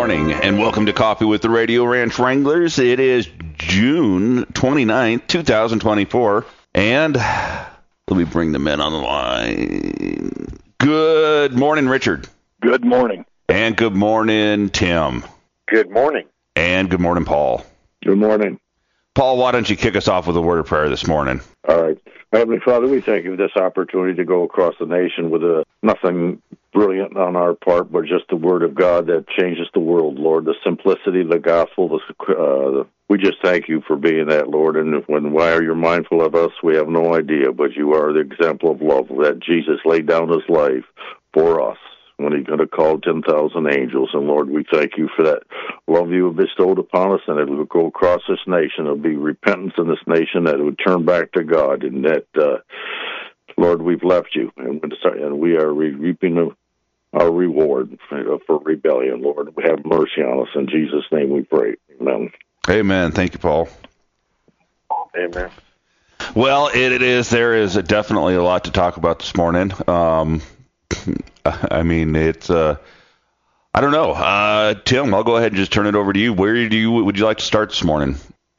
morning, and welcome to Coffee with the Radio Ranch Wranglers. It is June 29th, 2024, and let me bring them in on the line. Good morning, Richard. Good morning. And good morning, Tim. Good morning. And good morning, Paul. Good morning. Paul, why don't you kick us off with a word of prayer this morning? All right. Heavenly Father, we thank you for this opportunity to go across the nation with nothing brilliant on our part, but just the Word of God that changes the world, Lord. The simplicity of the gospel. We just thank you for being that, Lord. And why you're mindful of us, we have no idea, but you are the example of love, that Jesus laid down his life for us when he could have called 10,000 angels. And, Lord, we thank you for that love you have bestowed upon us, and it will go across this nation. There will be repentance in this nation, that it would turn back to God, and that, Lord, we've left you, and we are reaping our reward for rebellion. Lord, have mercy on us. In Jesus' name we pray. Amen. Amen. Thank you, Paul. Amen. Well, there is definitely a lot to talk about this morning. I mean, it's, I don't know. Tim, I'll go ahead and just turn it over to you. Where would you like to start this morning?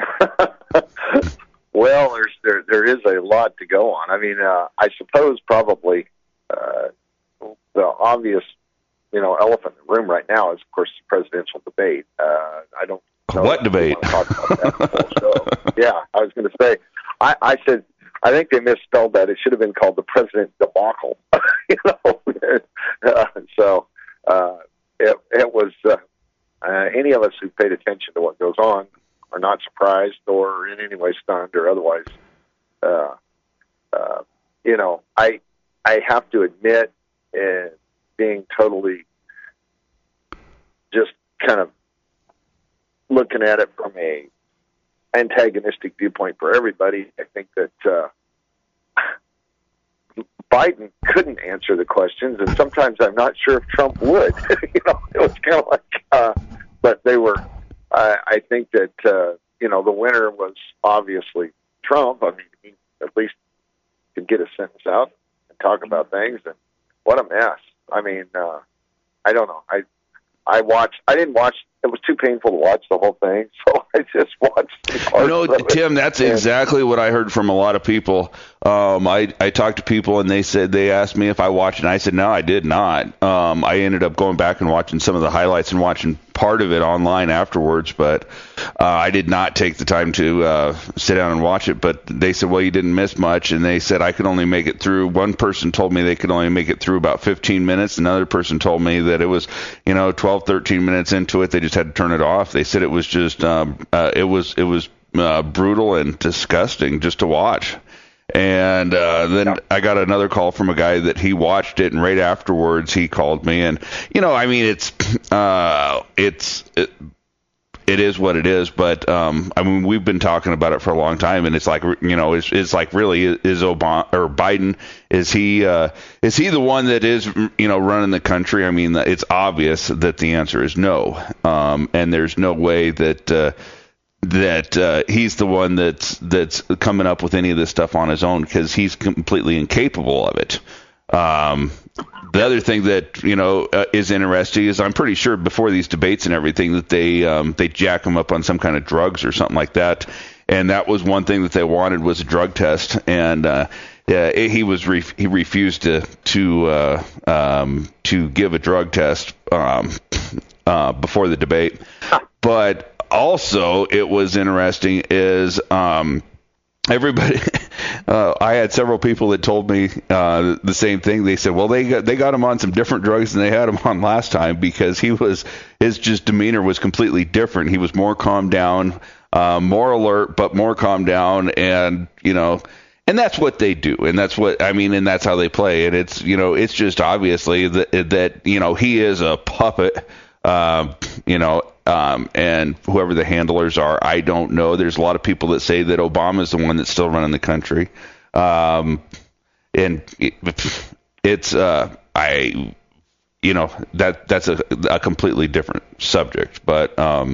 Well, there is a lot to go on. I mean, I suppose probably the obvious, elephant in the room right now is, of course, the presidential debate. I don't know. What debate? Talk about that so, yeah, I was going to say, I said, I think they misspelled that. It should have been called the President debacle. So it was any of us who paid attention to what goes on are not surprised or in any way stunned or otherwise. I have to admit, being totally just kind of looking at it from a antagonistic viewpoint for everybody, I think that Biden couldn't answer the questions, and sometimes I'm not sure if Trump would. It was kind of like, but they were. I think that the winner was obviously Trump. I mean, he at least could get a sentence out and talk about things. And what a mess! I mean, I don't know. I didn't watch. It was too painful to watch the whole thing, so I just watched. Tim, that's exactly what I heard from a lot of people. I talked to people, and they asked me if I watched it, and I said no, I did not. I ended up going back and watching some of the highlights and watching part of it online afterwards, but I did not take the time to sit down and watch it. But they said, well, you didn't miss much, and they said I could only make it through. One person told me they could only make it through about 15 minutes. Another person told me that it was 12, 13 minutes into it, they just had to turn it off. They said it was just it was brutal and disgusting just to watch. And then I got another call from a guy that he watched it, and right afterwards he called me, and I mean, it is what it is. But I mean, we've been talking about it for a long time, and it's like it's like, really, is Obama or Biden, is he the one that is running the country? I mean, it's obvious that the answer is no, and there's no way that he's the one that's coming up with any of this stuff on his own, because he's completely incapable of it. The other thing that is interesting is, I'm pretty sure before these debates and everything that they jack him up on some kind of drugs or something like that, and that was one thing that they wanted, was a drug test, and he refused to give a drug test before the debate. But also, it was interesting is everybody. I had several people that told me the same thing. They said, well, they got him on some different drugs than they had him on last time, because his demeanor was completely different. He was more calmed down, more alert, but more calmed down, and and that's what they do, and that's what I mean, and that's how they play. And it's it's just obviously that he is a puppet. And whoever the handlers are, I don't know. There's a lot of people that say that Obama's the one that's still running the country. And it's that's a completely different subject. But I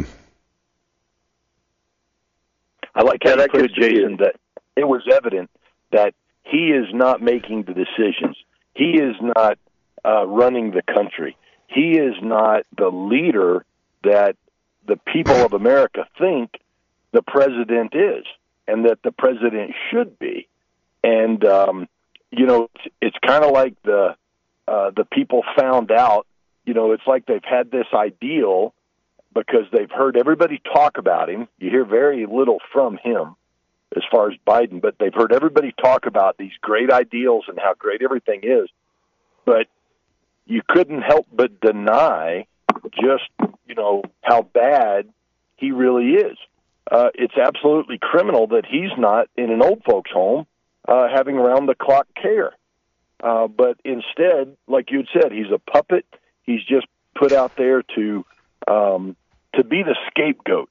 like how you put it, Jason, that it was evident that he is not making the decisions. He is not running the country. He is not the leader that the people of America think the president is, and that the president should be. And it's kind of like the people found out. It's like they've had this ideal because they've heard everybody talk about him. You hear very little from him as far as Biden, but they've heard everybody talk about these great ideals and how great everything is. But you couldn't help but deny just, how bad he really is. It's absolutely criminal that he's not in an old folks' home having round-the-clock care. But instead, like you had said, he's a puppet. He's just put out there to be the scapegoat.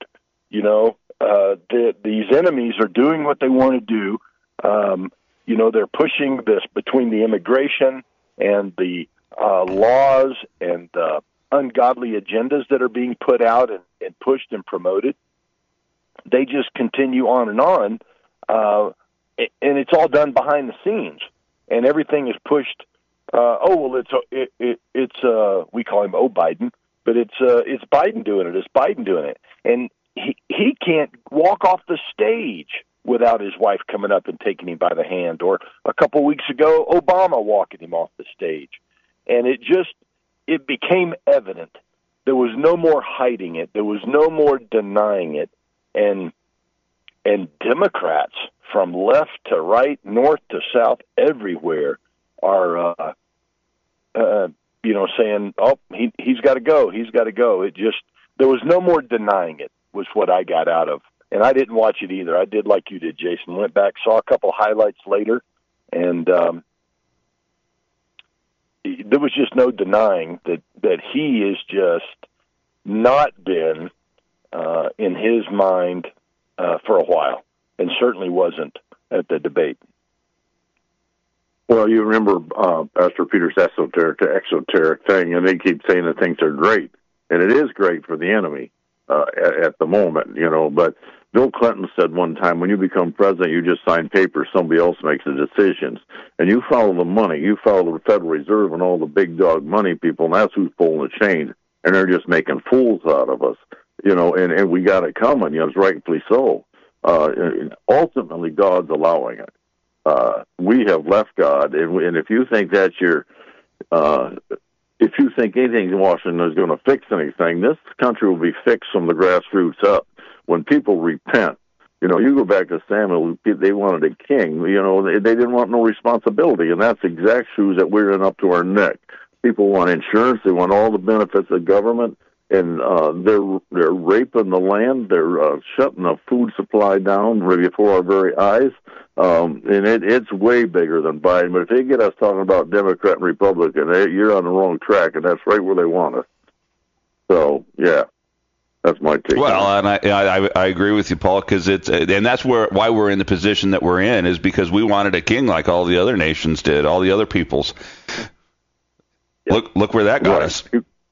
These enemies are doing what they want to do. They're pushing this between the immigration and the laws and the ungodly agendas that are being put out and pushed and promoted. They just continue on, and it's all done behind the scenes, and everything is pushed. It's we call him Biden, but it's Biden doing it. It's Biden doing it, and he can't walk off the stage without his wife coming up and taking him by the hand. Or a couple of weeks ago, Obama walking him off the stage, and it became evident. There was no more hiding it. There was no more denying it. And Democrats from left to right, north to south, everywhere are, saying, "Oh, he's got to go. He's got to go." There was no more denying it. Was what I got out of, and I didn't watch it either. I did like you did, Jason. Went back, saw a couple highlights later, and there was just no denying that he is just not been in his mind for a while, and certainly wasn't at the debate. Well, you remember Pastor Peter's esoteric to exoteric thing, and they keep saying that things are great, and it is great for the enemy at the moment, But Bill Clinton said one time, when you become president, you just sign papers, somebody else makes the decisions, and you follow the money, you follow the Federal Reserve and all the big dog money people, and that's who's pulling the chains, and they're just making fools out of us, and we got it coming, it's rightfully so. Ultimately, God's allowing it. We have left God, and if you think that's if you think anything in Washington is going to fix anything, this country will be fixed from the grassroots up. When people repent, you go back to Samuel, they wanted a king, they didn't want no responsibility, and that's exact shoes that we're in up to our neck. People want insurance, they want all the benefits of government, and they're raping the land, they're shutting the food supply down before our very eyes, and it's way bigger than Biden. But if they get us talking about Democrat and Republican, you're on the wrong track, and that's right where they want us. So, yeah. That's my take. Well, and I agree with you, Paul, because and that's why we're in the position that we're in, is because we wanted a king like all the other nations did, all the other peoples. Yep. Look where that got us.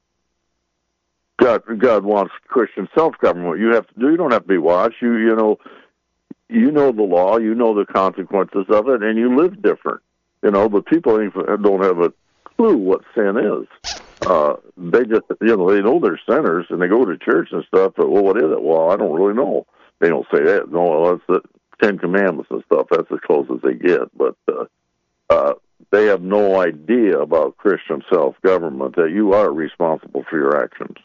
God wants Christian self-government. You don't have to be watched. You know the law, you know the consequences of it, and you live different. But people don't have a clue what sin is. They just, they know they're sinners, and they go to church and stuff, but, well, what is it? Well, I don't really know. They don't say that. No, that's the Ten Commandments and stuff. That's as close as they get. But they have no idea about Christian self-government, that you are responsible for your actions.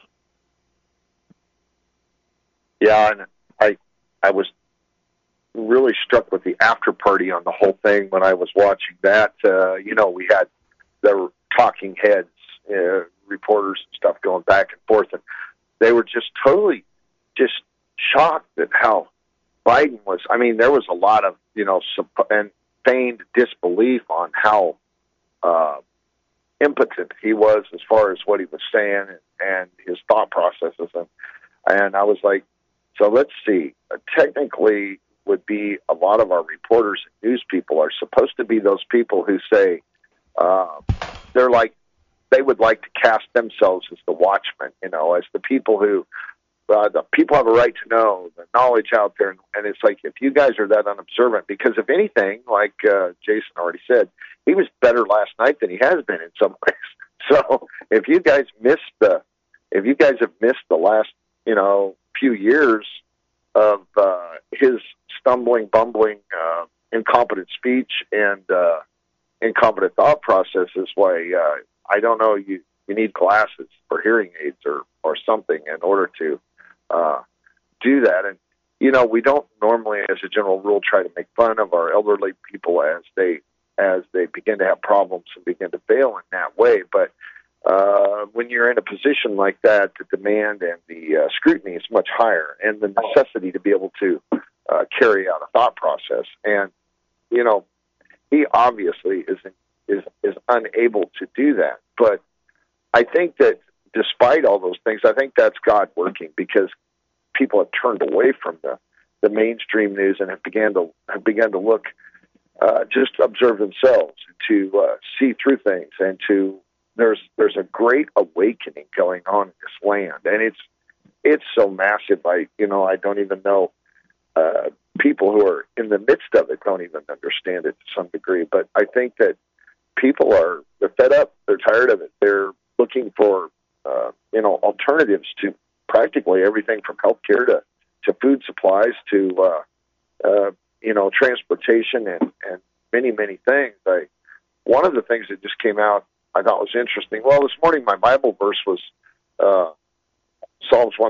Yeah, and I was really struck with the after party on the whole thing when I was watching that. We had the talking heads, reporters and stuff going back and forth, and they were just totally just shocked at how Biden was. I mean, there was a lot of, and feigned disbelief on how impotent he was as far as what he was saying and his thought processes. And I was like, so let's see. Technically, would be a lot of our reporters and news people are supposed to be those people who say they would like to cast themselves as the watchmen, as the people who the people have a right to know, the knowledge out there. And it's like, if you guys are that unobservant, because if anything, like Jason already said, he was better last night than he has been in some ways. So if you guys missed the if you guys have missed the last, few years of his stumbling, bumbling, incompetent speech and incompetent thought processes, why I don't know, you need glasses or hearing aids or something in order to do that. And we don't normally, as a general rule, try to make fun of our elderly people as they begin to have problems and begin to fail in that way. But when you're in a position like that, the demand and the scrutiny is much higher, and the necessity to be able to carry out a thought process. And he obviously is unable to do that. But I think that despite all those things, I think that's God working, because people have turned away from the mainstream news and have began to look, just observe themselves, to see through things, and to there's a great awakening going on in this land, and it's so massive. I don't even know. People who are in the midst of it don't even understand it to some degree. But I think that people they're fed up. They're tired of it. They're looking for alternatives to practically everything from healthcare to food supplies to transportation and many, many things. One of the things that just came out I thought was interesting. Well, this morning my Bible verse was Psalms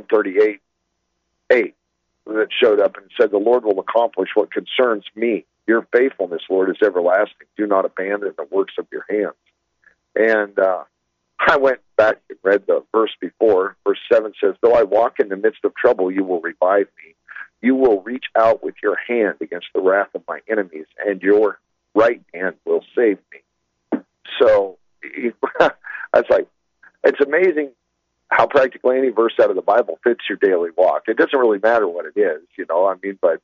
138:8 that showed up and said, "The Lord will accomplish what concerns me. Your faithfulness, Lord, is everlasting. Do not abandon the works of your hands." And I went back and read the verse before. Verse 7 says, "Though I walk in the midst of trouble, you will revive me. You will reach out with your hand against the wrath of my enemies, and your right hand will save me." So I was like, it's amazing how practically any verse out of the Bible fits your daily walk. It doesn't really matter what it is, but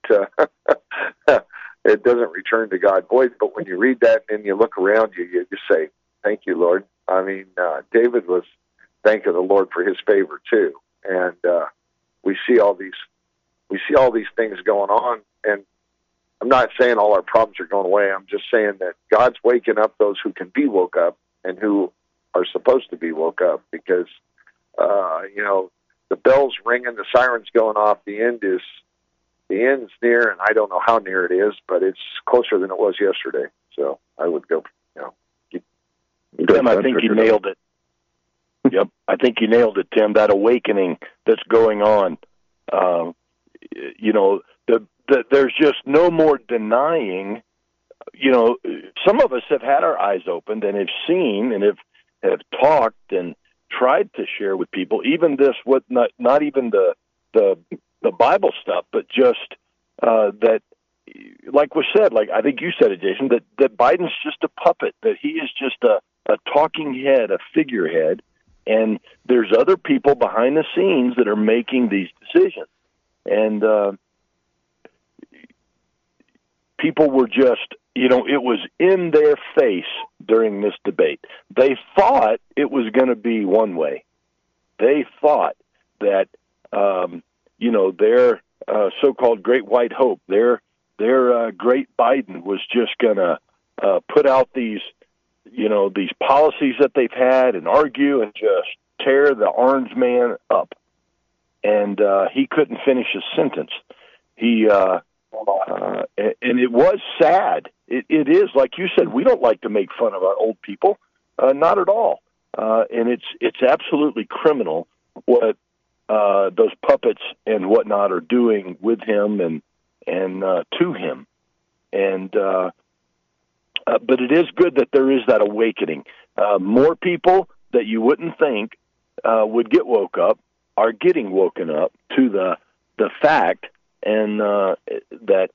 it doesn't return to God void. But when you read that and you look around you, you just say, "Thank you, Lord." I mean, David was thanking the Lord for his favor too. And we see all these things going on. And I'm not saying all our problems are going away. I'm just saying that God's waking up those who can be woke up and who are supposed to be woke up, because the bell's ringing, the siren's going off, the end's near, and I don't know how near it is, but it's closer than it was yesterday. So I would go, Tim, I think you nailed it. Yep, I think you nailed it, Tim. That awakening that's going on. There's just no more denying. Some of us have had our eyes opened and have seen and have talked and tried to share with people, even this, not even the Bible stuff, but just that, like was said, like I think you said it, Jason, that Biden's just a puppet, that he is just a talking head, a figurehead, and there's other people behind the scenes that are making these decisions. And people were just, it was in their face during this debate. They thought it was going to be one way. They thought that, their so-called great white hope, their great Biden was just going to put out these policies that they've had and argue and just tear the orange man up. And he couldn't finish his sentence. And it was sad. It is, like you said, we don't like to make fun of our old people, not at all. And it's absolutely criminal what those puppets and whatnot are doing with him and to him. And but it is good that there is that awakening. More people that you wouldn't think would get woke up are getting woken up to the fact, and that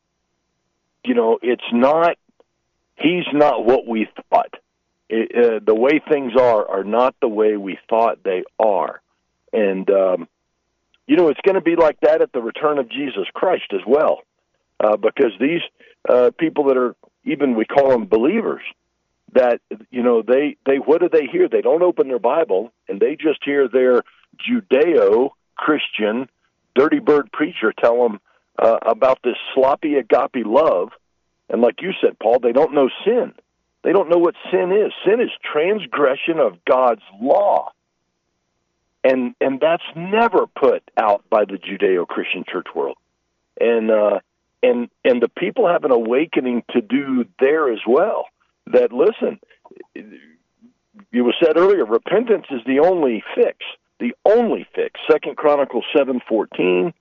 he's not what we thought. The way things are not the way we thought they are. And it's going to be like that at the return of Jesus Christ as well, because these people that are, even we call them believers, that they what do they hear? They don't open their Bible, and they just hear their Judeo-Christian dirty bird preacher tell them about this sloppy agape love. And like you said, Paul, they don't know sin. They don't know what sin is. Sin is transgression of God's law. and that's never put out by the Judeo-Christian church world. And the people have an awakening to do there as well. That, listen, it was said earlier, repentance is the only fix. The only fix. 2 Chronicles 7:14.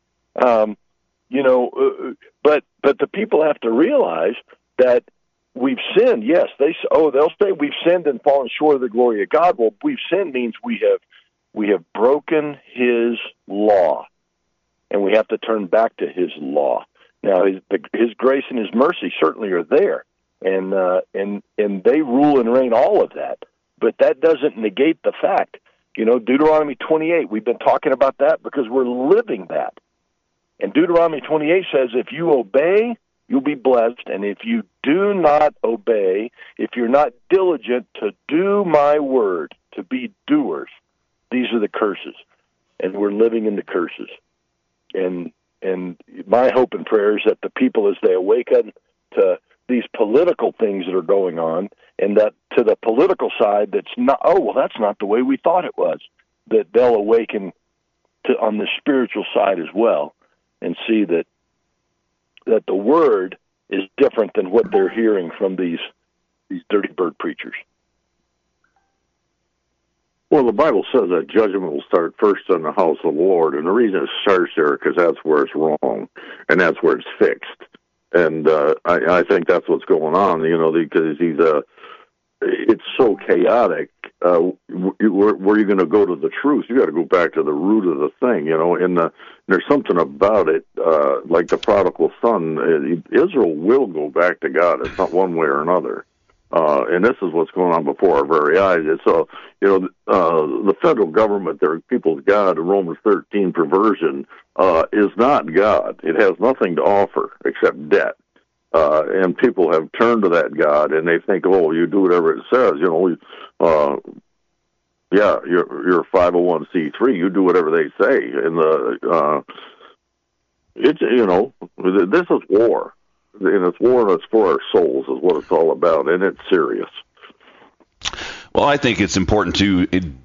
But the people have to realize that we've sinned. Yes, they'll say we've sinned and fallen short of the glory of God. Well, we've sinned means we have broken His law, and we have to turn back to His law. Now, His grace and His mercy certainly are there, and they rule and reign all of that. But that doesn't negate the fact, Deuteronomy 28. We've been talking about that because we're living that. And Deuteronomy 28 says, if you obey, you'll be blessed. And if you do not obey, if you're not diligent to do my word, to be doers, these are the curses. And we're living in the curses. And my hope and prayer is that the people, as they awaken to these political things that are going on, and that to the political side that's not, that's not the way we thought it was, that they'll awaken to on the spiritual side as well, and see that the word is different than what they're hearing from these dirty bird preachers. Well, the Bible says that judgment will start first in the house of the Lord, and the reason it starts there because that's where it's wrong, and that's where it's fixed. And I think that's what's going on, because it's so chaotic. Where are you going to go to the truth? You got to go back to the root of the thing, and there's something about it, like the prodigal son. Israel will go back to God. It's not one way or another. And this is what's going on before our very eyes. And so, the federal government, their people's God, the Romans 13 perversion, is not God. It has nothing to offer except debt. And people have turned to that God, and they think, you do whatever it says. You're a 501c3. You do whatever they say. And this is war. And it's war, and it's for our souls is what it's all about, and it's serious. Well, I think it's important to,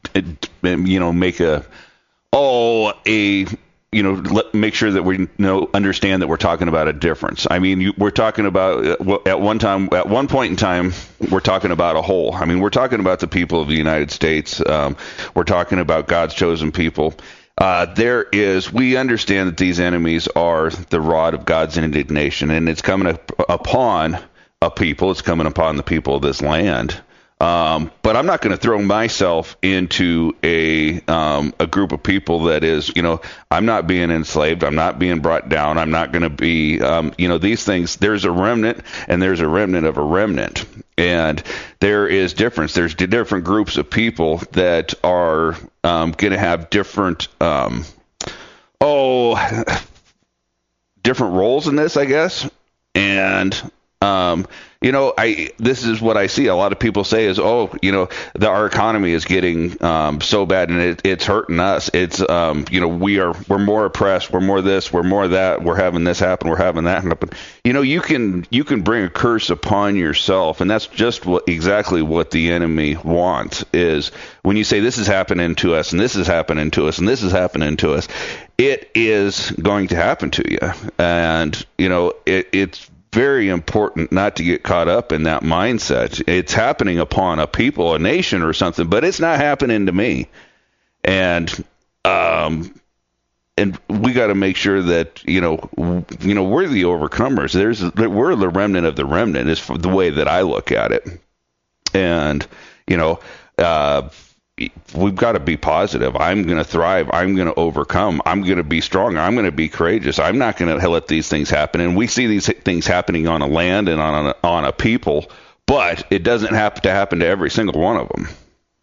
make sure that we understand that we're talking about a difference. I mean, we're talking about at one point in time, we're talking about a whole. I mean, we're talking about the people of the United States. We're talking about God's chosen people. We understand that these enemies are the rod of God's indignation, and it's coming upon a people. It's coming upon the people of this land. But I'm not going to throw myself into a group of people that is, I'm not being enslaved. I'm not being brought down. I'm not going to be, these things. There's a remnant, and there's a remnant of a remnant. And there is difference. There's different groups of people that are going to have different, different roles in this, I guess. And this is what I see. A lot of people say is, our economy is getting so bad, and it's hurting us. It's we're more oppressed. We're more this. We're more that. We're having this happen. We're having that happen. You can bring a curse upon yourself, and that's just exactly what the enemy wants. Is when you say this is happening to us, and this is happening to us, and this is happening to us, it is going to happen to you, and it's very important not to get caught up in that mindset. It's happening upon a people, a nation, or something, but it's not happening to me. And we got to make sure that we're the overcomers. We're the remnant of the remnant, is the way that I look at it. And we've got to be positive. I'm going to thrive. I'm going to overcome. I'm going to be strong. I'm going to be courageous. I'm not going to let these things happen. And we see these things happening on a land and on a people, but it doesn't have to happen to every single one of them.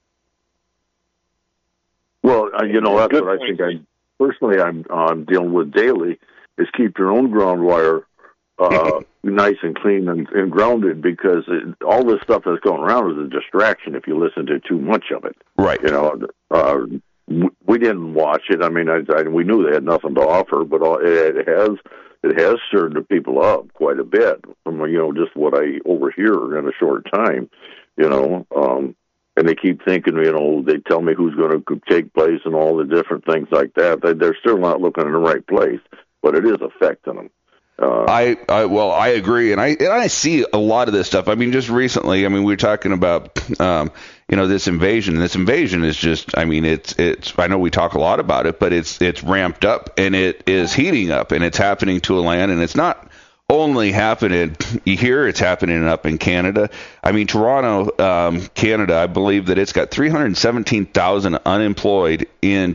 Well, that's what I think. I'm dealing with daily is keep your own ground wire nice and clean and grounded, because all this stuff that's going around is a distraction if you listen to too much of it. Right. We didn't watch it. I mean, we knew they had nothing to offer, but it has stirred the people up quite a bit from just what I overhear in a short time. And and they keep thinking, they tell me who's going to take place and all the different things like that. They're still not looking in the right place, but it is affecting them. I agree, and I see a lot of this stuff. I mean, just recently, we were talking about this invasion. This invasion is just, it's. I know we talk a lot about it, but it's ramped up and it is heating up, and it's happening to a land, and it's not only happening here, it's happening up in Canada. Toronto, Canada, I believe that it's got 317,000 unemployed in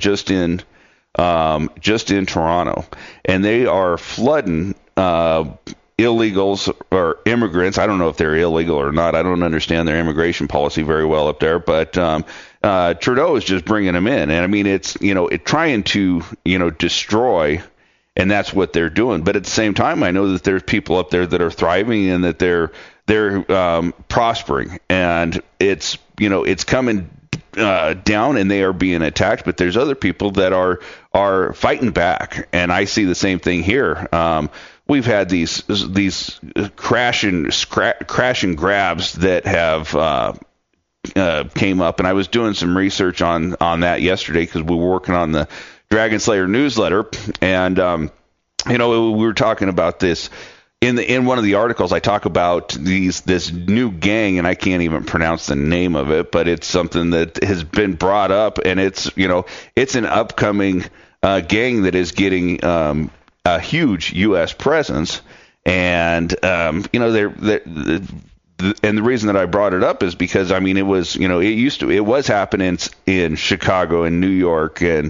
Toronto, and they are flooding illegals or immigrants. I don't know if they're illegal or not. I don't understand their immigration policy very well up there, but Trudeau is just bringing them in, and it's trying to destroy. And that's what they're doing. But at the same time, I know that there's people up there that are thriving and that they're prospering. And it's coming down and they are being attacked. But there's other people that are fighting back. And I see the same thing here. We've had these crash and grabs that have came up. And I was doing some research on that yesterday because we were working on the Dragon Slayer newsletter, and we were talking about this in one of the articles. I talk about this new gang, and I can't even pronounce the name of it, but it's something that has been brought up, and it's an upcoming gang that is getting a huge U.S. presence, and and the reason that I brought it up is because it was happening in Chicago and New York and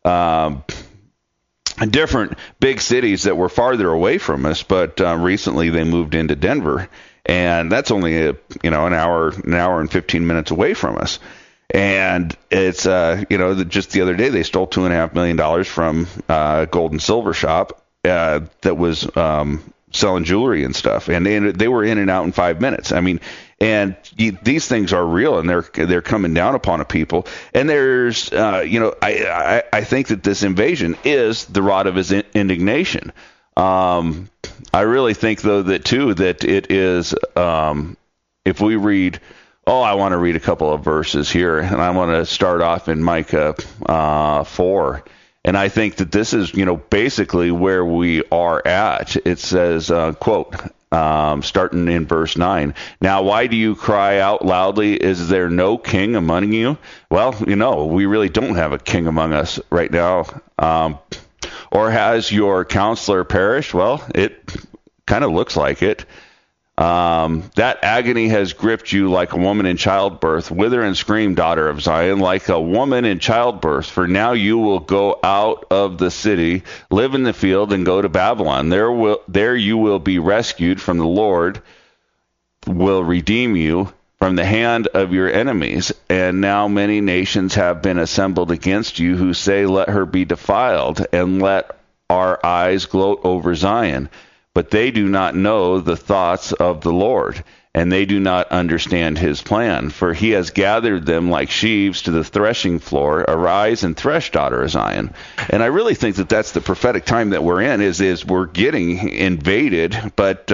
different big cities that were farther away from us, but recently they moved into Denver, and that's only an hour and 15 minutes away from us. And it's just the other day they stole $2.5 million from a gold and silver shop that was selling jewelry and stuff, and they were in and out in 5 minutes. These things are real, and they're coming down upon a people. And there's, I think that this invasion is the rod of his indignation. I really think, though, that it is. If we read, I want to read a couple of verses here, and I want to start off in Micah 4. And I think that this is, basically where we are at. It says, quote, starting in verse 9, "Now why do you cry out loudly? Is there no king among you?" Well, we really don't have a king among us right now. Or has your counselor perished? Well, it kind of looks like it. That agony has gripped you like a woman in childbirth. Wither and scream, daughter of Zion, like a woman in childbirth. For now you will go out of the city, live in the field, and go to Babylon. There you will be rescued from the Lord, will redeem you from the hand of your enemies. And now many nations have been assembled against you, who say, let her be defiled, and let our eyes gloat over Zion. But they do not know the thoughts of the Lord, and they do not understand his plan. For he has gathered them like sheaves to the threshing floor. Arise and thresh, daughter of Zion. And I really think that that's the prophetic time that we're in, is we're getting invaded. But,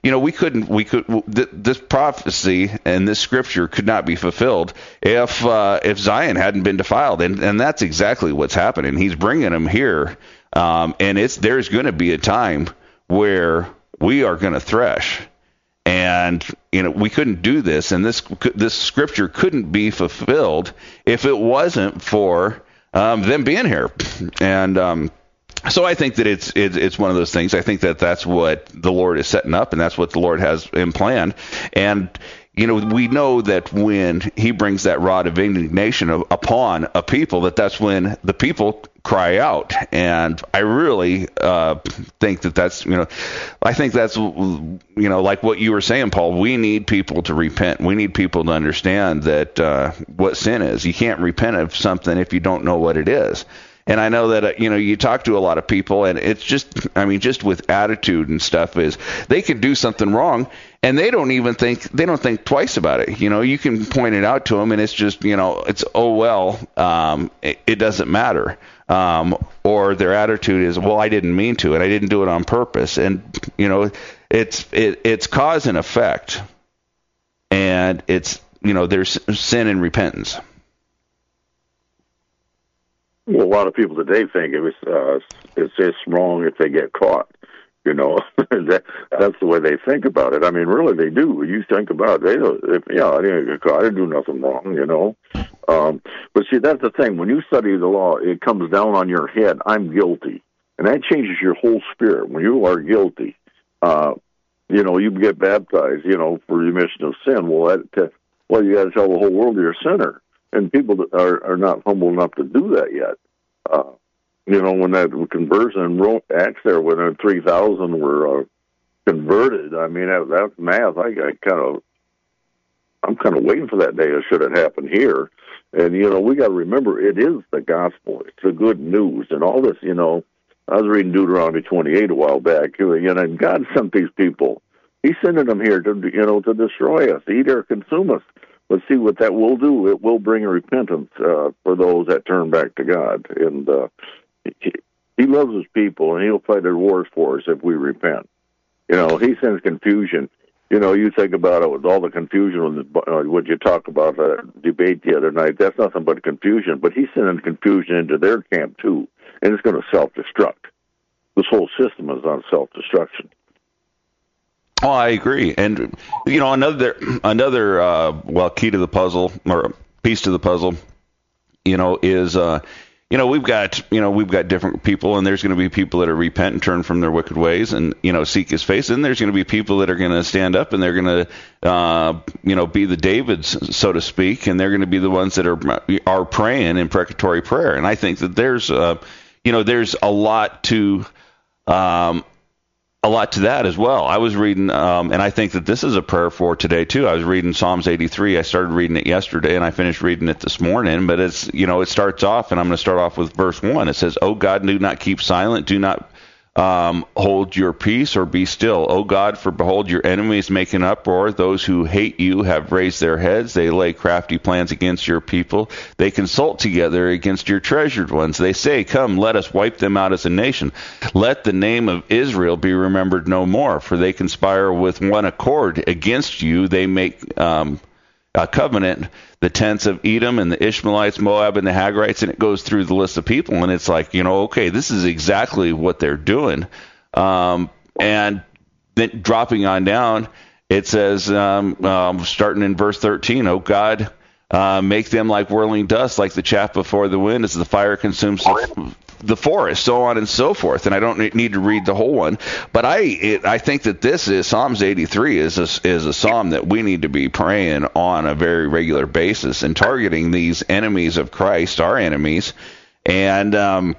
this prophecy and this scripture could not be fulfilled if Zion hadn't been defiled. And that's exactly what's happening. He's bringing them here. And there's going to be a time where we are going to thresh, and we couldn't do this, and this scripture couldn't be fulfilled if it wasn't for them being here. And so I think that it's one of those things. I think that that's what the Lord is setting up, and that's what the Lord has in plan. And we know that when he brings that rod of indignation upon a people, that's when the people cry out. And I really think that's, I think that's, like what you were saying, Paul, we need people to repent. We need people to understand that what sin is. You can't repent of something if you don't know what it is. And I know that, you talk to a lot of people, and it's just with attitude and stuff, is they can do something wrong and they don't think twice about it. You can point it out to them, and it's just, it's, it doesn't matter. Or their attitude is, well, I didn't mean to, and I didn't do it on purpose. And, it's cause and effect. And it's there's sin and repentance. Well, a lot of people today think it's just wrong if they get caught. That's the way they think about it. I mean, really, they do. You think about it, I didn't get caught. I didn't do nothing wrong, But see, that's the thing. When you study the law, it comes down on your head. I'm guilty, and that changes your whole spirit. When you are guilty, you get baptized, for remission of sin. Well, you got to tell the whole world you're a sinner, and people are not humble enough to do that yet. When that conversion in Acts there, when 3,000 were converted, I mean, that's math. I'm kind of waiting for that day. Should it happen here? And, we got to remember, it is the gospel. It's the good news. And all this, I was reading Deuteronomy 28 a while back, and God sent these people. He's sending them here to destroy us, eat or consume us. Let's see what that will do. It will bring a repentance for those that turn back to God. And He loves His people, and He'll fight our wars for us if we repent. He sends confusion. You think about it with all the confusion, what you talk about, debate the other night, that's nothing but confusion. But He's sending confusion into their camp, too, and it's going to self-destruct. This whole system is on self-destruction. Oh, I agree. And, another key to the puzzle, or piece to the puzzle, is, we've got different people, and there's going to be people that are repent and turn from their wicked ways and, seek His face. And there's going to be people that are going to stand up, and they're going to, be the Davids, so to speak, and they're going to be the ones that are praying in precatory prayer. And I think that there's a lot to that as well. I was reading, and I think that this is a prayer for today too. I was reading Psalms 83. I started reading it yesterday, and I finished reading it this morning. But it's, it starts off, and I'm going to start off with verse 1. It says, "O God, do not keep silent. Do not hold your peace or be still. O God, for behold, your enemies make an uproar. Those who hate you have raised their heads. They lay crafty plans against your people. They consult together against your treasured ones. They say, come, let us wipe them out as a nation. Let the name of Israel be remembered no more. For they conspire with one accord against you. They make a covenant, the tents of Edom and the Ishmaelites, Moab, and the Hagrites," and it goes through the list of people, and it's like, okay, this is exactly what they're doing. And then dropping on down, it says, starting in verse 13, "O God, make them like whirling dust, like the chaff before the wind, as the fire consumes the forest," so on and so forth. And I don't need to read the whole one, but I think that this is Psalms 83 is a psalm that we need to be praying on a very regular basis and targeting these enemies of Christ, our enemies, and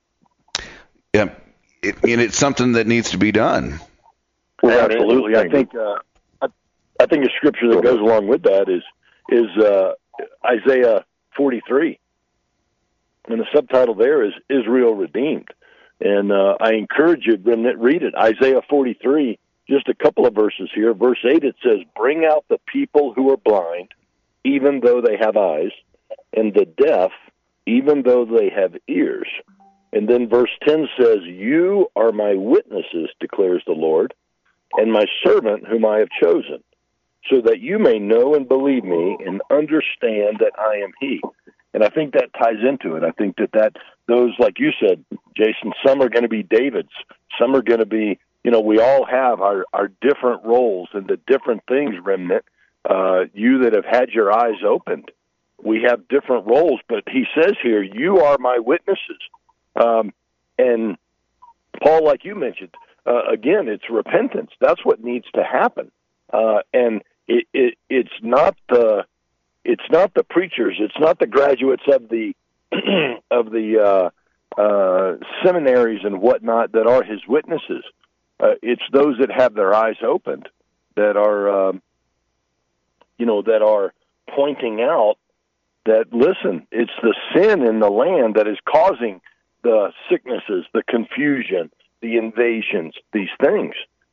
it's something that needs to be done. Well, absolutely. I think a scripture that goes along with that is Isaiah 43. And the subtitle there is Israel Redeemed. And I encourage you to read it. Isaiah 43, just a couple of verses here. Verse 8, it says, "Bring out the people who are blind, even though they have eyes, and the deaf, even though they have ears." And then verse 10 says, "You are my witnesses, declares the Lord, and my servant whom I have chosen, so that you may know and believe me and understand that I am He." And I think that ties into it. I think that those, like you said, Jason, some are going to be Davids. Some are going to be, we all have our different roles and the different things, Remnant. You that have had your eyes opened, we have different roles. But he says here, "You are my witnesses." And Paul, like you mentioned, again, it's repentance. That's what needs to happen. And it's not the preachers, it's not the graduates of the seminaries and whatnot that are his witnesses. It's those that have their eyes opened that are pointing out that, listen, it's the sin in the land that is causing the sicknesses, the confusion, the invasions, these things.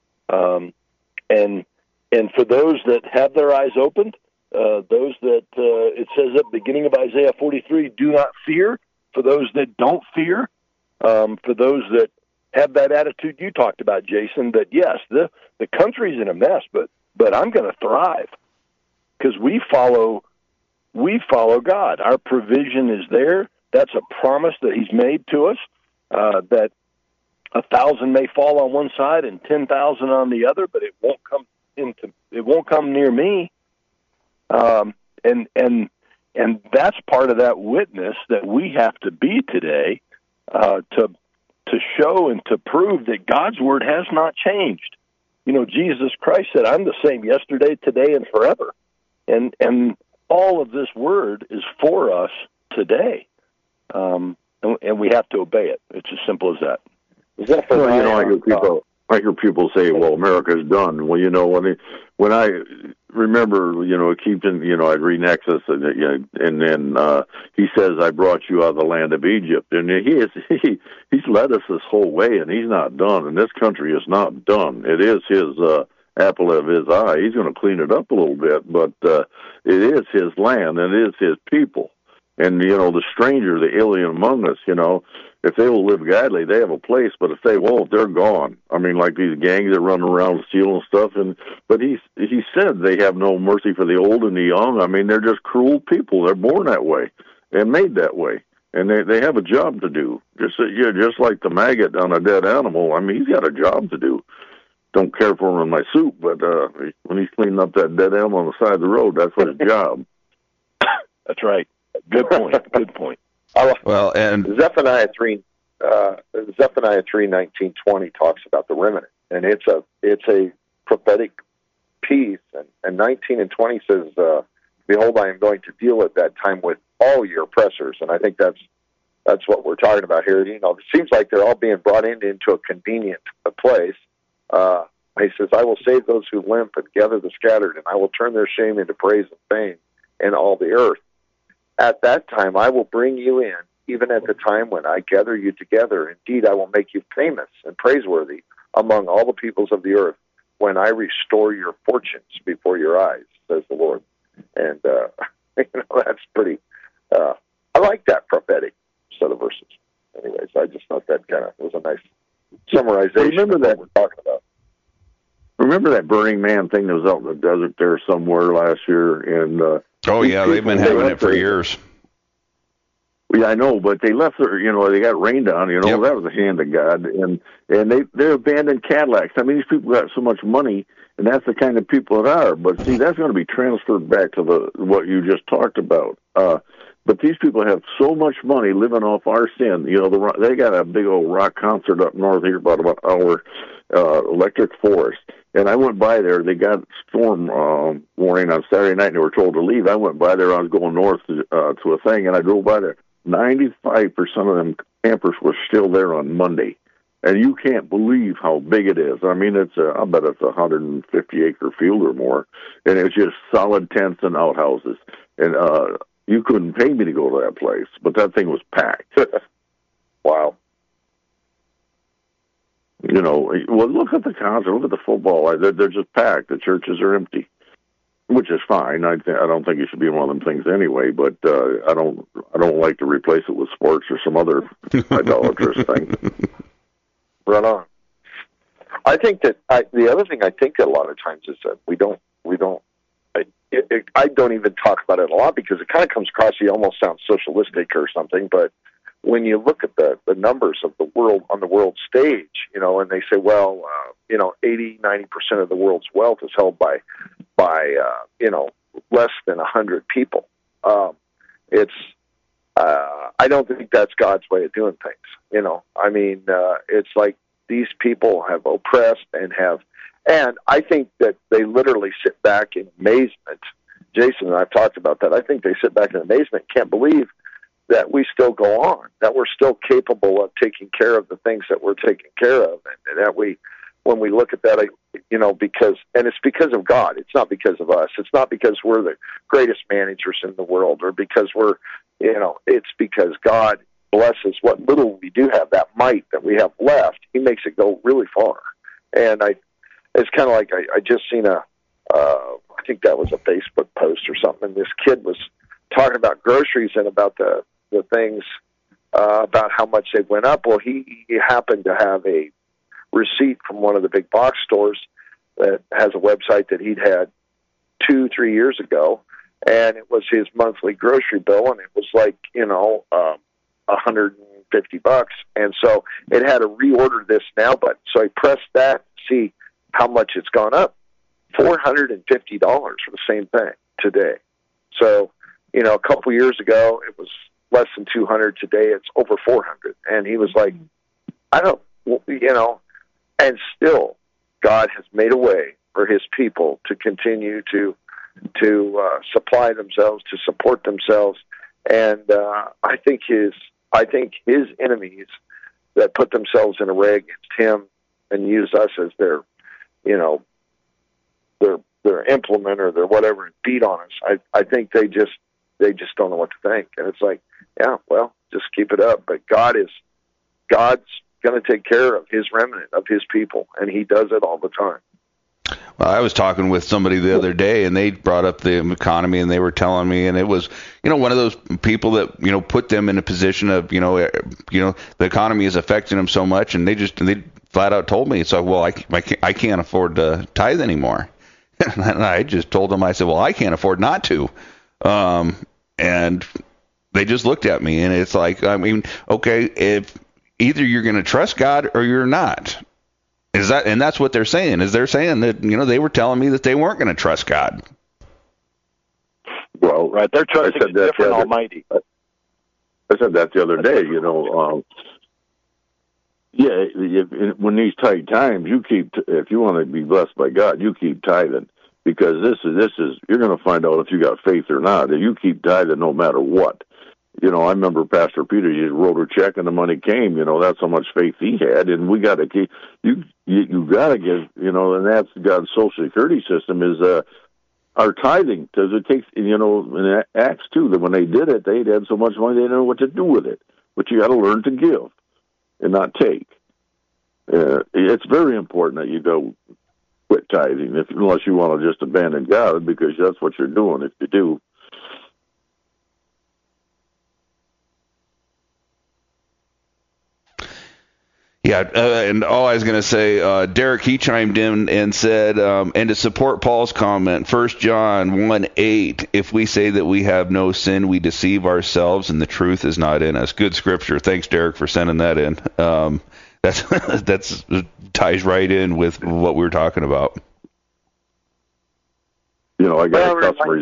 And for those that have their eyes opened, those that, it says at the beginning of Isaiah 43, "Do not fear." For those that don't fear, for those that have that attitude you talked about, Jason, that yes, the country's in a mess, but I'm going to thrive because we follow God. Our provision is there. That's a promise that He's made to us, that 1,000 may fall on one side and 10,000 on the other, but it won't come near me. And that's part of that witness that we have to be today, to show and to prove that God's word has not changed. Jesus Christ said, "I'm the same yesterday, today, and forever." And all of this word is for us today, and we have to obey it. It's as simple as that. I hear people say, "Well, America's done." Well, when I remember, I'd read Exodus, and then he says, "I brought you out of the land of Egypt," and he's led us this whole way, and He's not done, and this country is not done. It is His apple of His eye. He's going to clean it up a little bit, but it is His land, and it is His people. And, the stranger, the alien among us, if they will live godly, they have a place, but if they won't, they're gone. I mean, like these gangs that run around stealing stuff, but he said they have no mercy for the old and the young. I mean, they're just cruel people. They're born that way and made that way, and they have a job to do. Just like the maggot on a dead animal. I mean, he's got a job to do. Don't care for him in my soup, but when he's cleaning up that dead animal on the side of the road, that's his job. That's right. Good point. Good point. Well, and Zephaniah 3:19-20 talks about the remnant, and it's a prophetic piece. And 19 and 20 says, "Behold, I am going to deal at that time with all your oppressors." And I think that's what we're talking about here. It seems like they're all being brought into a convenient place. He says, "I will save those who limp and gather the scattered, and I will turn their shame into praise and fame in all the earth. At that time I will bring you in, even at the time when I gather you together. Indeed, I will make you famous and praiseworthy among all the peoples of the earth, when I restore your fortunes before your eyes, says the Lord." And that's pretty. I like that prophetic set of verses. Anyways, I just thought that kind of was a nice summarization of what we're talking about. Remember that Burning Man thing that was out in the desert there somewhere last year? And they've been having it for years. Yeah, I know, but they left their, they got rained on, Yep. That was the hand of God, and they abandoned Cadillacs. I mean, these people got so much money, and that's the kind of people that are. But see, that's going to be transferred back to what you just talked about. But these people have so much money living off our sin. They got a big old rock concert up north here, about our Electric Forest. And I went by there. They got storm warning on Saturday night, and they were told to leave. I went by there. I was going north to a thing, and I drove by there. 95% of them campers were still there on Monday. And you can't believe how big it is. I mean, I bet it's a 150-acre field or more. And it's just solid tents and outhouses. And you couldn't pay me to go to that place, but that thing was packed. Wow. Well, look at the concert, look at the football. They're just packed. The churches are empty, which is fine. I don't think it should be one of them things anyway. But I don't like to replace it with sports or some other idolatrous thing. Right on. I think that the other thing I think a lot of times is that we don't. I don't even talk about it a lot because it kind of comes across. You almost sound socialistic or something, but when you look at the numbers of the world on the world stage, and they say, well, 80-90% of the world's wealth is held by less than 100 people. I don't think that's God's way of doing things. It's like these people have oppressed and I think that they literally sit back in amazement. Jason and I have talked about that. I think they sit back in amazement, can't believe that we still go on, that we're still capable of taking care of the things that we're taking care of, and that when we look at that, because it's because of God. It's not because of us. It's not because we're the greatest managers in the world, or because it's because God blesses what little we do have, that might that we have left. He makes it go really far. And it's kind of like I just seen I think that was a Facebook post or something, and this kid was talking about groceries and about the things, about how much they went up. Well, he happened to have a receipt from one of the big box stores that has a website that he'd had 2-3 years ago, and it was his monthly grocery bill, and it was like, $150, and so it had a reorder this now button. So I pressed that, see how much it's gone up. $450 for the same thing today. So, a couple years ago it was less than 200. Today it's over 400. And he was like, and still God has made a way for his people to continue to supply themselves, to support themselves. And I think his enemies that put themselves in array against him and use us as their implement or their whatever and beat on us, I think they just don't know what to think. And it's like, yeah, well, just keep it up. But God's going to take care of his remnant, of his people, and he does it all the time. Well, I was talking with somebody the other day, and they brought up the economy, and they were telling me, and it was, one of those people that, put them in a position of, the economy is affecting them so much, and they flat out told me, so, well, I can't afford to tithe anymore. And I just told them, I said, well, I can't afford not to. And they just looked at me, and it's like, okay, if either you're going to trust God or you're not. And that's what they're saying, is they're saying that, they were telling me that they weren't going to trust God. Well, right. They're trusting a different Almighty. I said that the other day, when these tight times, if you want to be blessed by God, you keep tithing, because this is you're going to find out if you got faith or not. If you keep tithing no matter what. I remember Pastor Peter, he wrote a check and the money came. That's how much faith he had, and we got to keep. You got to give. And that's God's Social Security system is our tithing, because it takes. In Acts 2, that when they did it, they had so much money they didn't know what to do with it. But you got to learn to give and not take. It's very important that you don't quit tithing, unless you want to just abandon God, because that's what you're doing if you do. Yeah, and all I was going to say, Derek, he chimed in and said, and to support Paul's comment, 1 John 1:8, if we say that we have no sin, we deceive ourselves and the truth is not in us. Good scripture. Thanks, Derek, for sending that in. That's ties right in with what we were talking about. I got a customer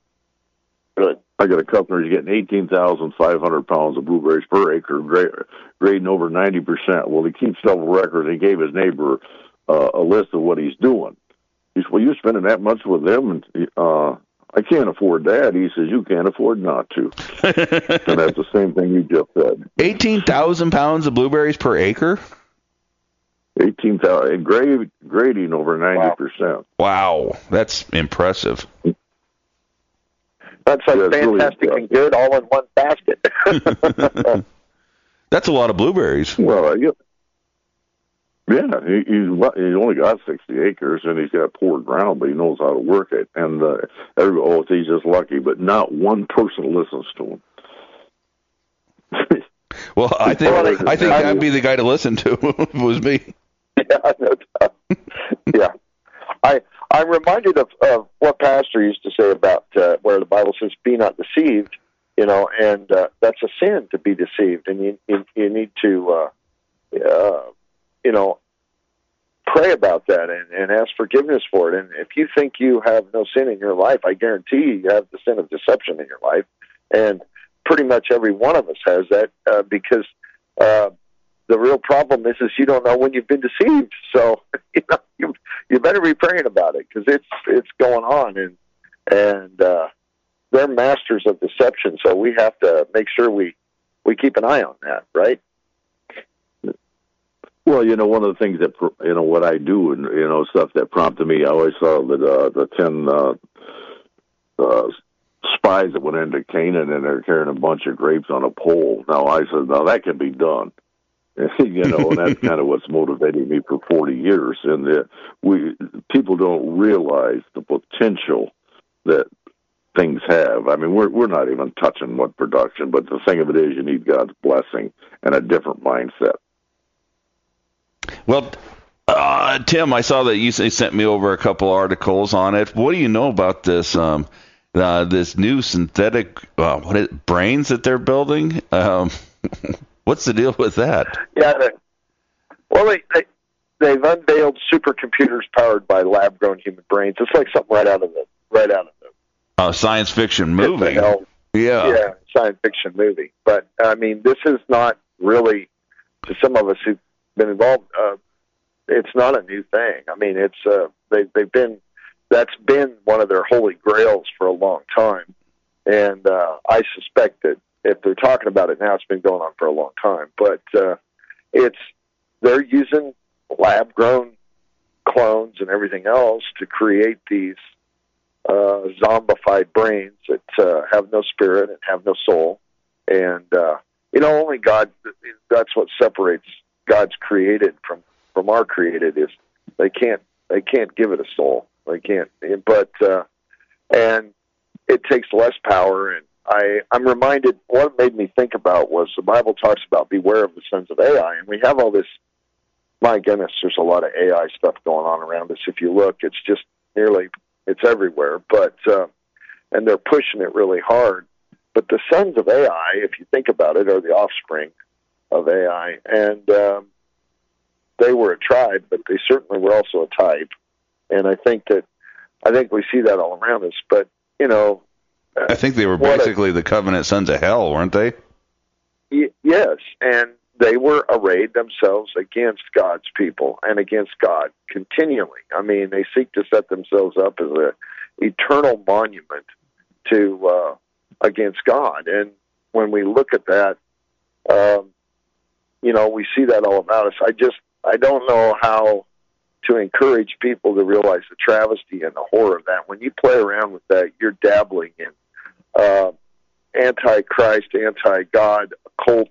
who's getting 18,500 pounds of blueberries per acre, grading over 90%. Well, he keeps several records. He gave his neighbor a list of what he's doing. He said, well, you're spending that much with them? And I can't afford that. He says, you can't afford not to. And that's the same thing you just said. 18,000 pounds of blueberries per acre? 18,000, grading over 90%. Wow, that's impressive. That's like fantastic really and good all in one basket. That's a lot of blueberries. Well, he's only got 60 acres, and he's got poor ground, but he knows how to work it. And he's just lucky, but not one person listens to him. Well, I think I'd be the guy to listen to if it was me. Yeah, no doubt. Yeah. I'm reminded of what Pastor used to say about where the Bible says, "Be not deceived," and that's a sin to be deceived, and you need to, pray about that and ask forgiveness for it. And if you think you have no sin in your life, I guarantee you have the sin of deception in your life, and pretty much every one of us has that because the real problem is you don't know when you've been deceived. So you better be praying about it, because it's going on, and they're masters of deception. So we have to make sure we keep an eye on that, right? Well, one of the things that what I do, and stuff that prompted me, I always saw the 10 spies that went into Canaan, and they're carrying a bunch of grapes on a pole. Now I said, that can be done. And that's kind of what's motivating me for 40 years. And people don't realize the potential that things have. I mean, we're not even touching what production, but the thing of it is, you need God's blessing and a different mindset. Well, Tim, I saw that you sent me over a couple articles on it. What do you know about this this new synthetic brains that they're building? What's the deal with that? Yeah, they've unveiled supercomputers powered by lab-grown human brains. It's like something right out of the science fiction movie. Yeah, science fiction movie. But I mean, this is not really, to some of us who've been involved. It's not a new thing. I mean, that's been one of their holy grails for a long time, and I suspect that if they're talking about it now, it's been going on for a long time. But they're using lab-grown clones and everything else to create these zombified brains that have no spirit and have no soul, and only God. That's what separates God's created from our created, is they can't give it a soul. They can't. But and it takes less power. And I'm reminded, what made me think about was the Bible talks about beware of the sons of AI, and we have all this. My goodness, there's a lot of AI stuff going on around us. If you look, it's just it's everywhere. But and they're pushing it really hard. But the sons of AI, if you think about it, are the offspring of AI, and they were a tribe, but they certainly were also a type. And I think we see that all around us. But I think they were basically the covenant sons of hell, weren't they? Yes, and they were arrayed themselves against God's people and against God continually. I mean, they seek to set themselves up as an eternal monument to against God. And when we look at that, we see that all about us. I don't know how to encourage people to realize the travesty and the horror of that. When you play around with that, you're dabbling in anti-Christ, anti-God, occult.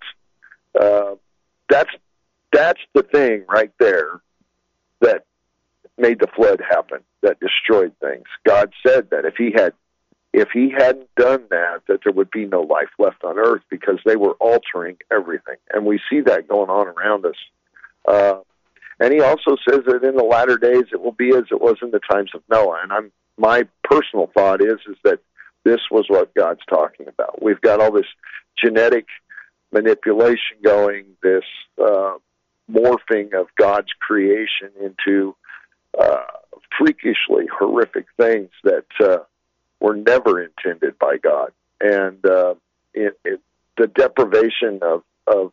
That's the thing right there that made the flood happen, that destroyed things. God said that if he hadn't done that there would be no life left on earth, because they were altering everything. And we see that going on around us. And he also says that in the latter days it will be as it was in the times of Noah. And my personal thought is that this was what God's talking about. We've got all this genetic manipulation going, this morphing of God's creation into freakishly horrific things that were never intended by God. And the deprivation of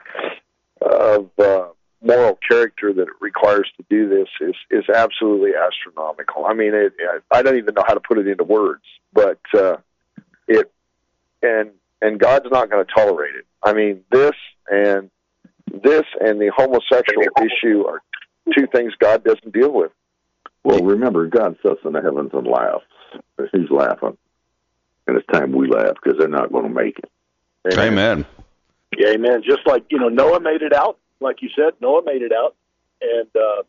moral character that it requires to do this is absolutely astronomical. I mean, I don't even know how to put it into words, but and God's not going to tolerate it. I mean, this and the homosexual issue are two things God doesn't deal with. Well, remember, God sits in the heavens and laughs. He's laughing, and it's time we laugh, because they're not going to make it. Amen. Yeah, amen. Just like Noah made it out. Like you said, Noah made it out, and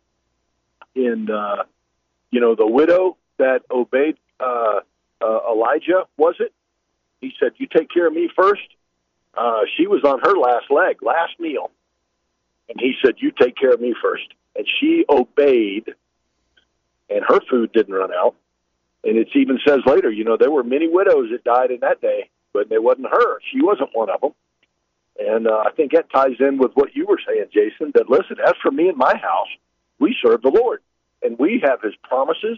the widow that obeyed Elijah, was it? He said, "You take care of me first." She was on her last leg, last meal, and he said, "You take care of me first." And she obeyed, and her food didn't run out. And it even says later, there were many widows that died in that day, but it wasn't her. She wasn't one of them. And I think that ties in with what you were saying, Jason, that, listen, as for me and my house, we serve the Lord, and we have his promises.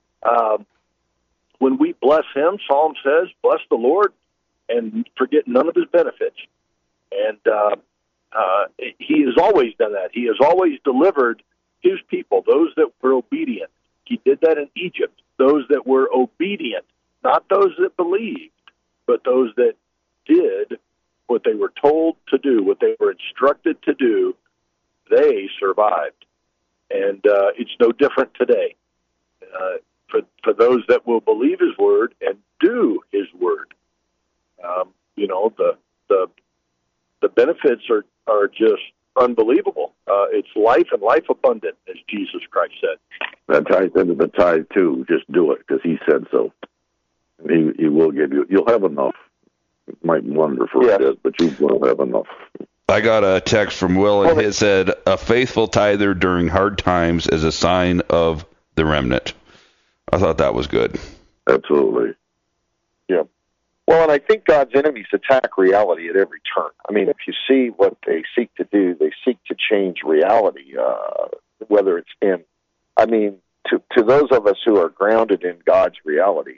When we bless him, Psalm says, bless the Lord and forget none of his benefits. And he has always done that. He has always delivered his people, those that were obedient. He did that in Egypt, those that were obedient, not those that believed, but those that did what they were told to do, what they were instructed to do. They survived. And it's no different today. For those that will believe his word and do his word, the benefits are just unbelievable. It's life and life abundant, as Jesus Christ said. That ties into the tithe too. Just do it, because he said so. He will give you. You'll have enough. It might wonder for a bit, but you will have enough. I got a text from Will, and it said, "A faithful tither during hard times is a sign of the remnant." I thought that was good. Absolutely. Yeah. Well, and I think God's enemies attack reality at every turn. I mean, if you see what they seek to do, they seek to change reality, whether it's in, I mean, to those of us who are grounded in God's reality,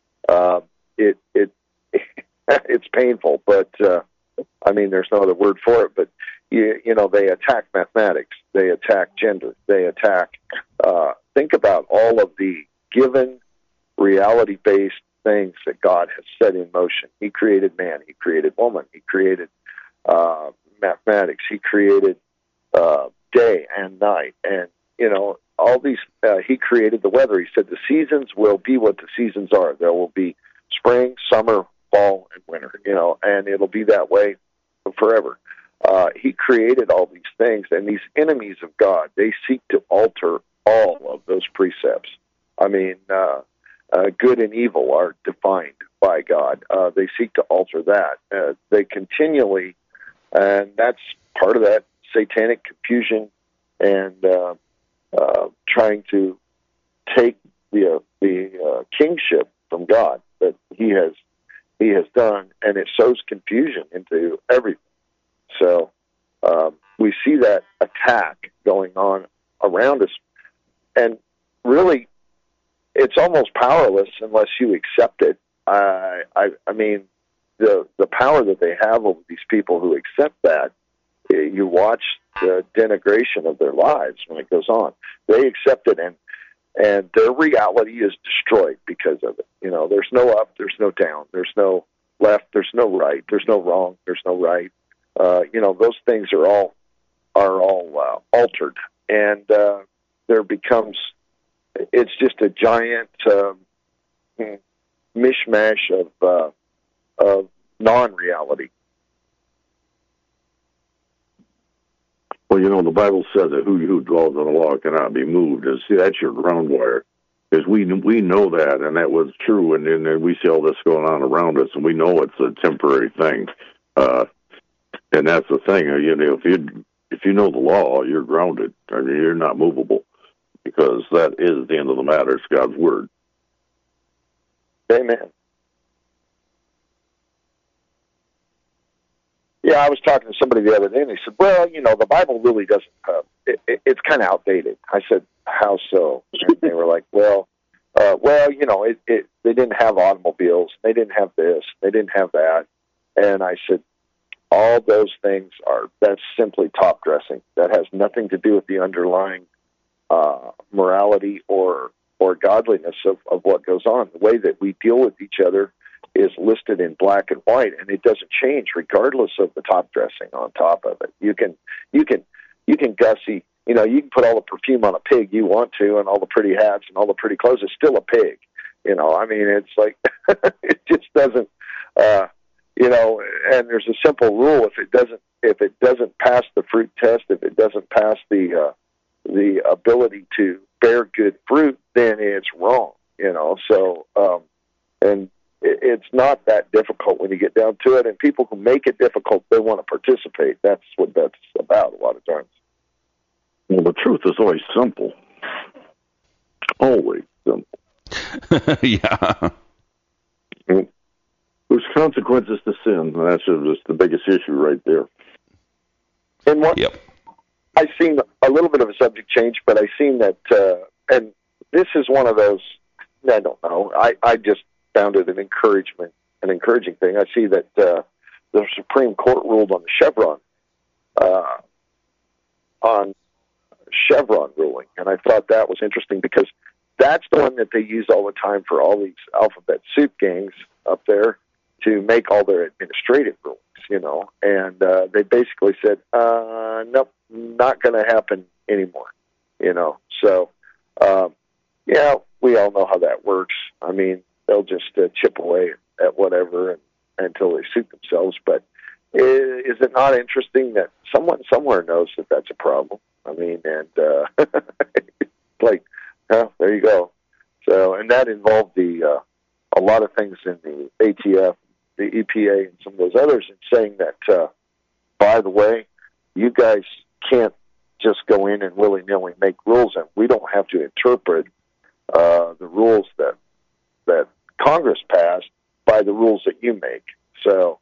it's painful, but I mean, there's no other word for it. But you know, they attack mathematics, they attack gender, they attack. Think about all of the given reality-based things that God has set in motion. He created man, He created woman, He created mathematics, He created day and night, and you know, all these. He created the weather. He said the seasons will be what the seasons are. There will be spring, summer, fall, and winter. You know, and it'll be that way forever. He created all these things, and these enemies of God, they seek to alter all of those precepts. I mean, good and evil are defined by God. They seek to alter that. They continually, and that's part of that satanic confusion and trying to take the kingship from God that He has done, and it sows confusion into everything. So we see that attack going on around us, and really, it's almost powerless unless you accept it. I mean, the power that they have over these people who accept that, you watch the denigration of their lives when it goes on. They accept it, and their reality is destroyed because of it. You know, there's no up, there's no down, there's no left, there's no right, there's no wrong, there's no right. You know, those things are all altered, and there becomes, it's just a giant mishmash of non-reality. Well, you know, the Bible says that who dwells on the law cannot be moved. And see, that's your ground wire. Because we know that, and that was true, and then we see all this going on around us, and we know it's a temporary thing. And that's the thing. You know, if you know the law, you're grounded. I mean, you're not movable, because that is the end of the matter. It's God's word. Amen. Yeah, I was talking to somebody the other day, and they said, well, you know, the Bible really doesn't, it's kind of outdated. I said, how so? And they were like, well, you know, they didn't have automobiles, they didn't have this, they didn't have that. And I said, all those things that's simply top dressing. That has nothing to do with the underlying morality or godliness of what goes on. The way that we deal with each other is listed in black and white, and it doesn't change regardless of the top dressing on top of it. You can gussy, you know, you can put all the perfume on a pig you want to, and all the pretty hats and all the pretty clothes. It's still a pig. You know, I mean, it's like it just doesn't. You know, and there's a simple rule: if it doesn't pass the fruit test, if it doesn't pass the ability to bear good fruit, then it's wrong. You know, so and it's not that difficult when you get down to it. And people who make it difficult, they want to participate. That's what that's about a lot of times. Well, the truth is always simple. Always simple. Yeah. There's consequences to sin. That's just the biggest issue right there. And what? Yep. I've seen a little bit of a subject change, but I've seen that, and this is one of those, I don't know, I just found it an encouraging thing. I see that the Supreme Court ruled on the Chevron ruling, and I thought that was interesting because that's the one that they use all the time for all these alphabet soup gangs up there to make all their administrative rulings, you know, and they basically said, nope, not going to happen anymore, you know. So, yeah, we all know how that works. I mean, they'll just chip away at whatever until they suit themselves. But is it not interesting that someone somewhere knows that that's a problem? I mean, and like, there you go. So, and that involved a lot of things in the ATF, the EPA, and some of those others, and saying that, by the way, guys can't just go in and willy-nilly make rules, and we don't have to interpret the rules that Congress passed by the rules that you make. So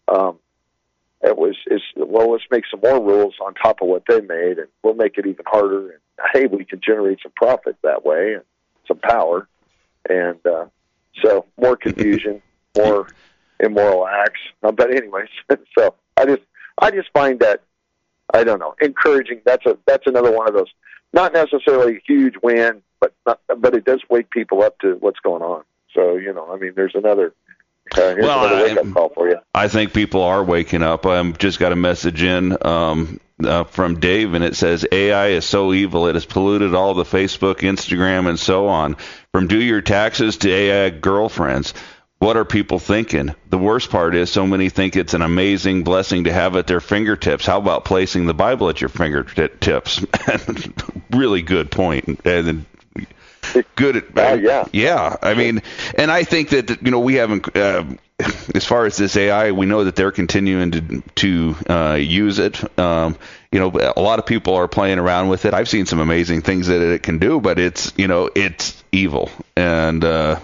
let's make some more rules on top of what they made, and we'll make it even harder. And hey, we can generate some profit that way and some power, and so more confusion, more immoral acts. But anyways, so I just find that, I don't know, encouraging. That's another one of those, not necessarily a huge win, but it does wake people up to what's going on. So, I mean, there's another another wake-up call for you. I think people are waking up. I just got a message in from Dave, and it says, AI is so evil, it has polluted all the Facebook, Instagram, and so on. From do your taxes to AI girlfriends. What are people thinking? The worst part is so many think it's an amazing blessing to have at their fingertips. How about placing the Bible at your fingertips? Really good point. And good. Yeah. I mean, and I think that, we haven't, as far as this AI, we know that they're continuing to use it. A lot of people are playing around with it. I've seen some amazing things that it can do, but it's evil. And,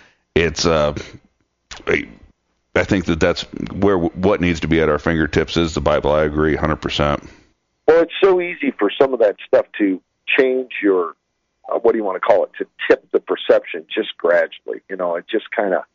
I think that's where what needs to be at our fingertips is the Bible. I agree 100%. Well, it's so easy for some of that stuff to change your, what do you want to call it, to tip the perception just gradually. It just kind of,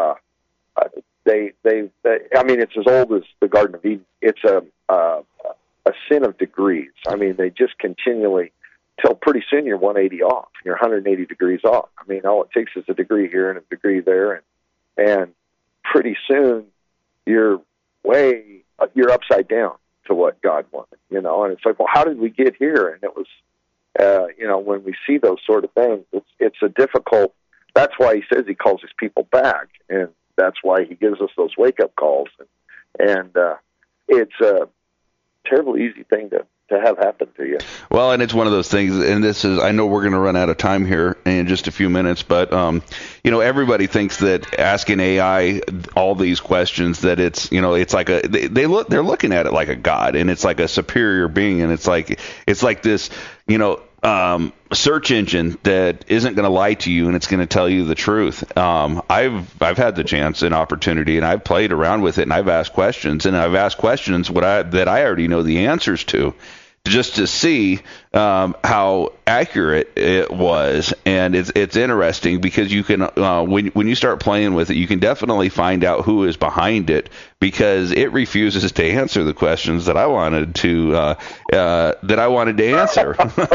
I mean, it's as old as the Garden of Eden. It's a sin of degrees. I mean, they just continually, till pretty soon you're 180 off. You're 180 degrees off. I mean, all it takes is a degree here and a degree there, and pretty soon you're upside down to what God wanted, and it's like, well, how did we get here? And it was, when we see those sort of things, it's a difficult, that's why he says he calls his people back, and that's why he gives us those wake-up calls, and it's a terribly easy thing to have happen to you. Well, and it's one of those things, and this is, I know we're going to run out of time here in just a few minutes, but, everybody thinks that asking AI all these questions, that it's, it's like they're looking at it like a god, and it's like a superior being, and it's like this, search engine that isn't going to lie to you, and it's going to tell you the truth. I've had the chance and opportunity, and I've played around with it, and I've asked questions, that I already know the answers to, just to see how accurate it was. And it's interesting because you can when you start playing with it, you can definitely find out who is behind it, because it refuses to answer the questions that I wanted to answer.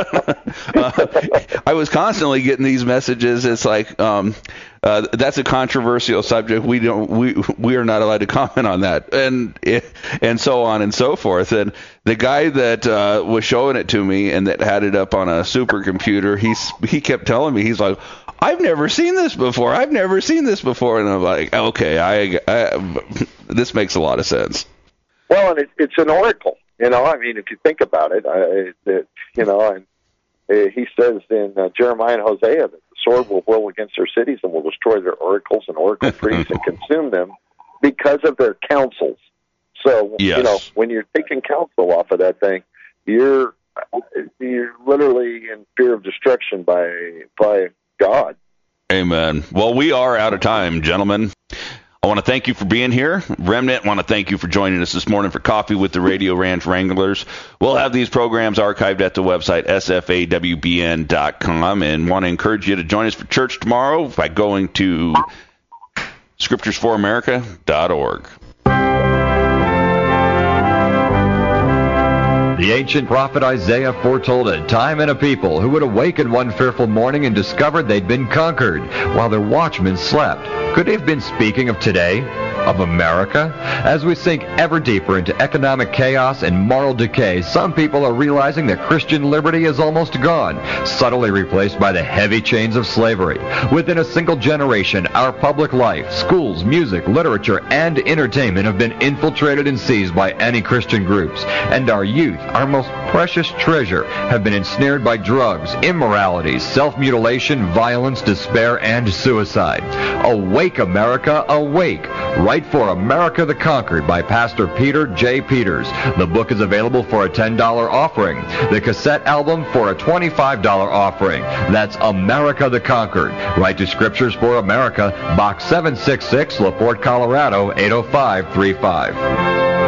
I was constantly getting these messages. It's like, that's a controversial subject. We are not allowed to comment on that, and so on and so forth. And the guy that was showing it to me and that had it up on a supercomputer, he kept telling me, he's like, I've never seen this before. And I'm like, okay, this makes a lot of sense. Well, and it's an oracle. I mean, if you think about it, and he says in Jeremiah and Hosea that the sword will whirl against their cities and will destroy their oracles and oracle priests and consume them because of their counsels. So, yes. When you're taking counsel off of that thing, you're literally in fear of destruction by God. Amen. Well, we are out of time, gentlemen. I want to thank you for being here. Remnant, I want to thank you for joining us this morning for Coffee with the Radio Ranch Wranglers. We'll have these programs archived at the website, sfawbn.com, and want to encourage you to join us for church tomorrow by going to scripturesforamerica.org. The ancient prophet Isaiah foretold a time and a people who would awaken one fearful morning and discover they'd been conquered while their watchmen slept. Could he have been speaking of today? Of America? As we sink ever deeper into economic chaos and moral decay, some people are realizing that Christian liberty is almost gone, subtly replaced by the heavy chains of slavery. Within a single generation, our public life, schools, music, literature, and entertainment have been infiltrated and seized by anti-Christian groups, and our youth, our most precious treasure, have been ensnared by drugs, immorality, self-mutilation, violence, despair, and suicide. Awake, America, awake! Right Write for America the Conquered by Pastor Peter J. Peters. The book is available for a $10 offering. The cassette album for a $25 offering. That's America the Conquered. Write to Scriptures for America, Box 766, LaPorte, Colorado, 80535.